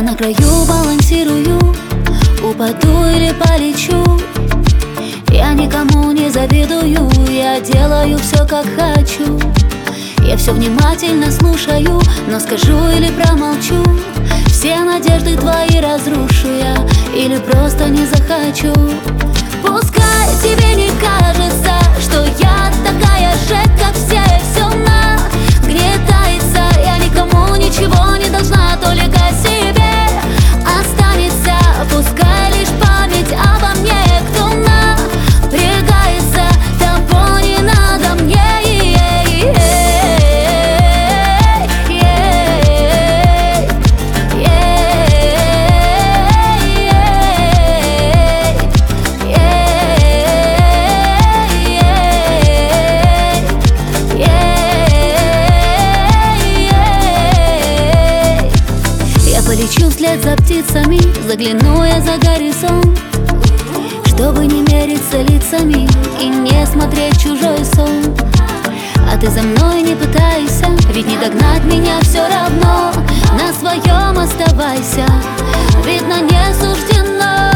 на краю балансирую, упаду или полечу. Я никому не завидую, я делаю все как хочу. Я все внимательно слушаю, но скажу или промолчу. Все надежды твои разрушу я, или просто не захочу. Пускай тебе не кажется, что я такая же, как все нагнетается. Я никому ничего не должна, только себе останется. Пускай лишь память обо мне, кто напрягается, того не надо мне. Полечу вслед за птицами, загляну я за горизонт, чтобы не мериться лицами и не смотреть чужой сон. А ты за мной не пытайся, ведь не догнать меня все равно. На своем оставайся, видно не суждено.